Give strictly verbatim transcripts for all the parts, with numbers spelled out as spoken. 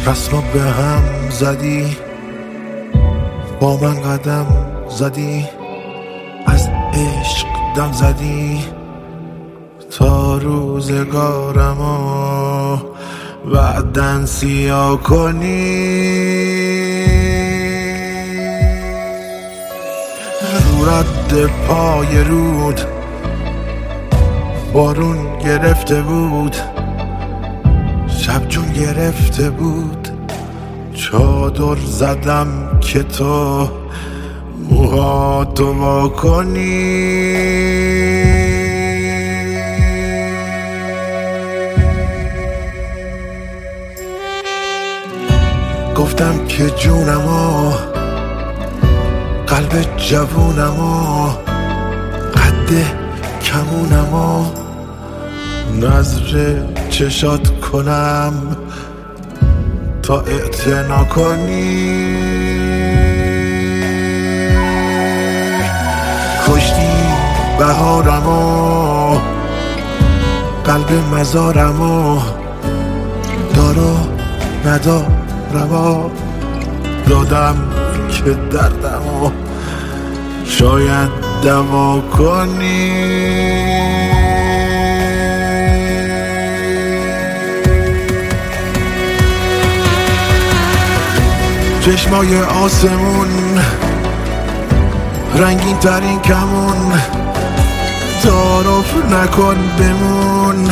رسمو به هم زدی، با من قدم زدی، از عشق دم زدی، تا روزگارمو بعدن سیاه کنی. رو رد پای رود بارون گرفته بود، شب جون گرفته بود، چادر زدم که تو موهاتو وا کنی. گفتم که جونمو، قلب جوونمو، قد کمونمو نظر چشات کنم تا اعتنا کنی. کشتی بهارمو، قلب مزارمو، دارو ندارمو دادم که دردمو شاید دوا کنی. چشمای آسمون رنگین ترین کمون، تعارف نکن بمون،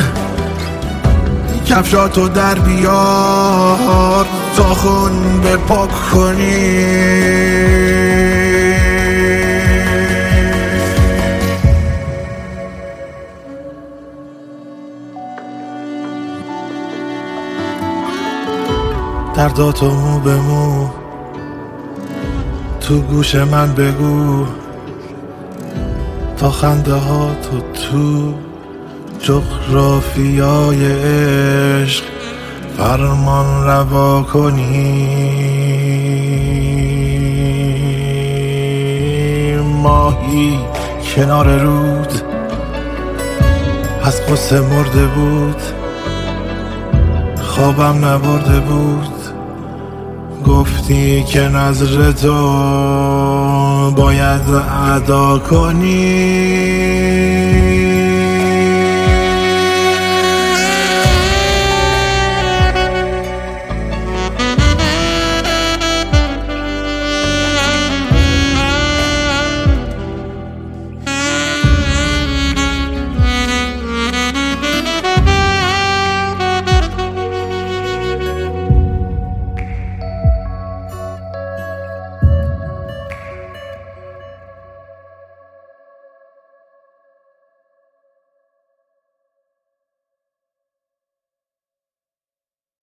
کفشاتو در بیار تا خون بپاک کنی. درداتو مو به مو تو گوش من بگو، تا خنده ها تو تو جغرافیای عشق فرمان روا کنی. ماهی کنار رود از قصه مرده بود، خوابم نبرده بود، گفتی که نظر تو باید ادا کنی.